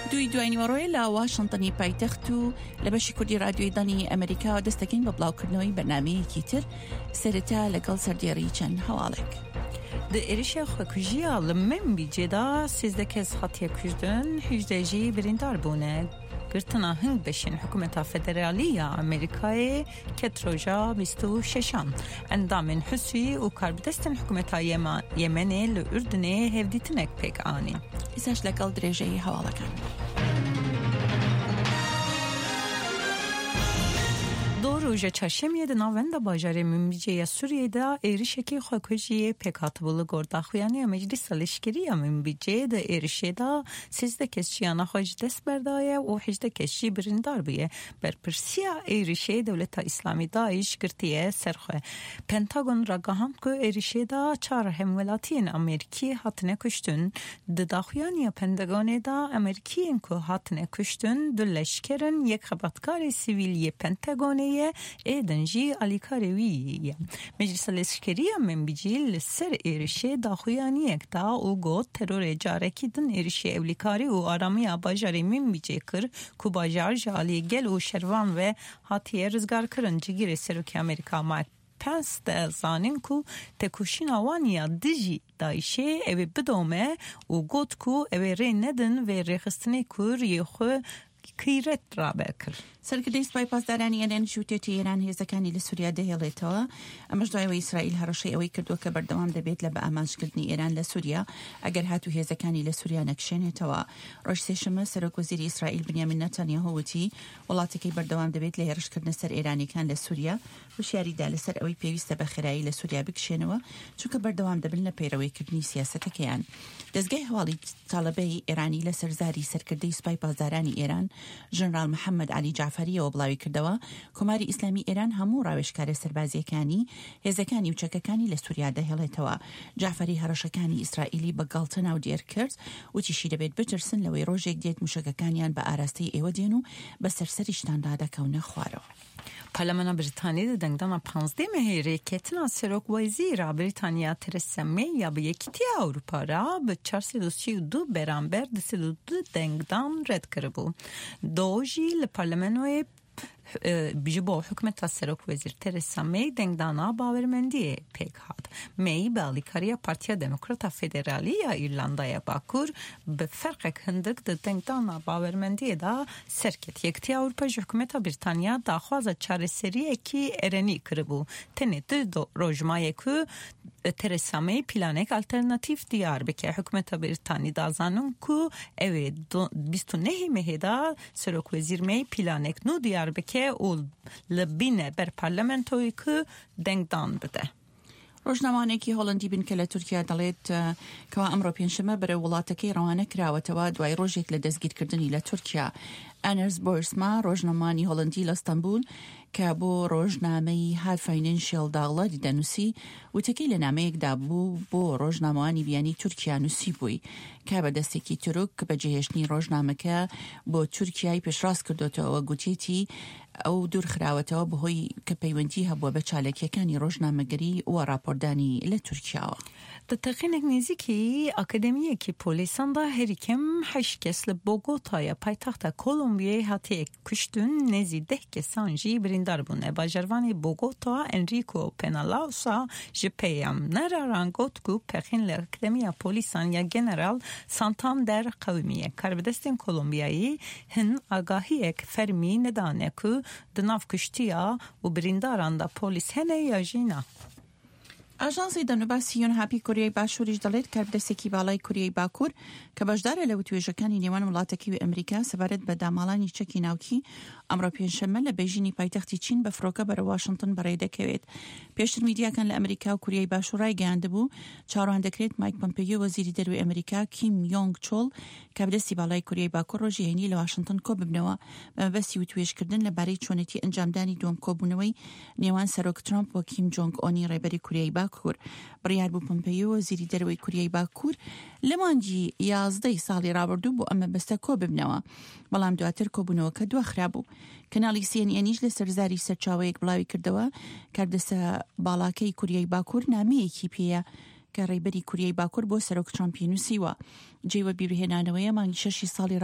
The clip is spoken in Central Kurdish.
دوای وەڕۆی لە واشنتنی پایتەخت و لە بەشی کوردی رادیۆی دانی ئەمریکا دەستەکەین بە بڵاوکردنەوەی بەرنامەیەکی تر سەرەتا لەگەڵ سەردێڕی چەند هەواڵێک. د ێریشە خۆکوژیە لە منبیجێدا 13 کەس هاتیەکوژدن 18 بریندار بوونە گرتنا هەنگ بەشین حکومەتا فەدەرالیە ئەمریکای کەترۆژا 26 ئەندامên حوسی و کاربدەستن حکومەتا یەمەنێ لە ئوردنێ هێڤدیتنێک پێک ئانین. ئیساش لەگەڵ درێژەی هەواڵەکان. روژه چهارشنبه د ناوەندە باژارê Minbicê Sûriyeyê êrişekî xwekujiyê pêk hatibû li gor daxuyaniya Meclîsa Leşkeriya Minbicê di êrişê de 13 kes jiyana xwe ji dest berdaye û 18 kes jî birîndar bûye. Berpirsiya êrişê Dewleta İslamî Daeş girtiye ser xwe. Pentagon ragihand ku êrişê de 4 hemwelatiyên Amerîkî hatine kuştin. Di daxuyaniya Pentagonê de Amerîkiyên ku hatine kuştin du leşkerin yek xebatkarê sivîliyê Pentagonê ایدن جی آلیکارویه مجلس لشکریه منبیجی لسر ایرشی داخویانی اکتا و گوت ترور جارکی دن ایرشی اولیکاری و آرامی باجاری منبیجی کر کو باجار جالی گل و شروان و هاتیه رزگار کرن جگیر سروکی امریکا مایک پنس ده زانین کو تکوشین آوانیا دیجی دایشه اوی بدومه و گوت کو اوی ری ندن و ریخستنی کور یخو کیرت را بکر. سەرکردەی سوپای پاسدارانی ئێران شوتێتی ئێران هێزەکانی لە سووریا دەهێڵێتەوە. ئەمەش دوایەوەی ئیسرائیل هەڕەشەی ئەوەی کردووە کە بەردەوام دەبێت لە بە ئاماژکردنی ئێران لە سووریا ئەگەر هاتوو هێزەکانی لە سووریا نەکشێنێتەوە. ڕۆژ سێشەمە سەرۆکوەزیری ئیسرائیل بنیامین نەتانیاهو وتی وڵاتەکەی بەردەوام دەبێت لە هێرشکردنە سەر ئێرانیەکان لە سووریا وشیاریدا لەسەر ئەوەی پێویستە بە خێرایی لە سووریا بکشێنەوە چونکە بەردەوام دەبن لە پەیڕەوەیکردنی سیاسەتەکەیان. دەستگای هەواڵی تاڵەبەی ئێرانی لە سەرزاری سەرکردەی سوپای پاسدارانی ئێران ژنرال محەممەد علی جعفەریەوە بڵاوی کردەوە کۆماری ئیسلامی ئێران هەموو ڕاوێژکارە سەربازیەکانی هێزەکانی و چەکەکانی لە سووریا دەهێڵێتەوە. جعفەری هەڕەشەکانی ئیسرائیلی بە گاڵتە ناو دێر کرد وتیشی دەبێت بترسن لەوەی ڕۆژێک دێت موشەکەکانیان بە ئاراستەی ئێوە دێن و بە سەرسەریشتاندا دەکەونە خوارەوە. پارلمانا بریتانیا دنگدانا 15 مهری کتنا سرک وزیر بریتانیا ترسا می یا به یکیتی اروپا را به 432 برانبر 202 دنگدان رد کرده. دوجی لپارلمانوی بجبو حکومت سرک وزیر ترسا می دنگدانا باورمندی پیک هاد. می بالیکاریا پارتیا دموکراتا فدرالی یا ایرلندای باکور به فرق هندک دنگدانا باورمندی دا سرکت یکتی اروپا حکومت بریتانیا داخواز چارەسەری کی ارنی کربو. تنید دو روزمایی که ترسا می پلانک آلترناتیو دیار بکه حکومت بریتانی دازانون که اوی 29 مهدا سرک وزیر می پلانک نو دیار بکه او لبینه بر پارلمنتوی که دنگدان بده. ڕۆژنامەیەکی هۆڵندی بن کە لە تورکیا دەڵێت کەوا ئەمڕۆ پێنجشەمە بەرەو وڵاتەکەی ڕەوانە کراوەتەوە دوای ڕۆژێک لە دەستگیرکردنی لە تورکیا. ئەنەرز بۆرسما ڕۆژنامەی هۆڵندی لە ئەستەمبول کە بۆ ڕۆژنامەی هات فاینانشیل داڵەری دەنووسی وتەکەی لە نامەیەکدا بوو بۆ ڕۆژنامەوانی بیانی تورکیا نووسی بووی کە بە دەستێکی تورک بە جێهێشتنی ڕۆژنامەکە بۆ تورکیای پێشڕاست کردوتەوە گوتێتی ئەو دوورخراوەتەوە بەهۆی کە پەیوەندی هەبووە بە چالەکیەکانی ڕۆژنامەگەری و راپۆردانی لە تورکیاوە. تقینێک نزیکی ئاکادمیەکی پۆلیساندا هەریکەم 8 کەس لە بۆگۆتایە پایتەختە کۆلۆمبیای هاتیە کوشتن نێزی 10 کەسان جی بریندار بوون. باژەروانی بۆگۆتا ئەنریکۆ پێنالاوسا ji peyam neraran got ku pexin li Akademiya Polisan ya General Santander qewmiye karbidestên Kolombiyayê hin agahiyek fermî nedane ku di nav kuştiya û birindaran da polîs hene ya jîna. ئاژانسی دەنوباسیۆن هاپی کۆریای باشووریش دەڵێت کاربدەستێکی باڵای کوریای باکوور کە بەشدارە لە وتوێژەکانی نێوان وڵاتەکەی و ئەمریکا سەبارەت بە داماڵانی چەکی ناوکی ئەمڕۆ پێنجشەممە لە بێژینی پایتەختی چین بە فڕۆکە بەرە واشنگتن بەڕێ دەکەوێت. پێشتر میدیاکان لە ئەمریکا و کوریای باشوور ڕایگەیاندبوو چاڕوان دەکرێت مایک پۆمپیۆ وەزیری دەروی ئەمریکا کیم یۆنگ چۆڵ کاربدەستی باڵای کوریای باکوور ڕۆژی هەینی لە واشنگتن کۆ ببنەوە بە مەبەستی وتوێژکردن لەبارەی چۆنەتی ئەنجامدانی دووەم کۆبوونەوەی نێوان سەرۆک ترامپ و کیم جۆنگ ئۆنی ڕێبەری کوریای باکوور. بڕیار بوو پۆمپیۆ وەزیری دەروی کوریای باکوور لە مانگی 11 ساڵی ڕابردوو بۆ ئەمە بەستە کۆ ببنەوە بەڵام دواتر کۆبوونەوەکە دواخرا بوو. کەناڵی CNN لە سەرزاری سەرچاوەیەک بڵاوی کردەوە کاربدەستە باڵاکەی کوریای باکوور نامەیەکی پێیە کە ڕێبەری کوریای باکوور بۆ سەرۆک ترامپی نووسیوە. جێوە بیرهێنانەوەیە مانگی 6 ساڵی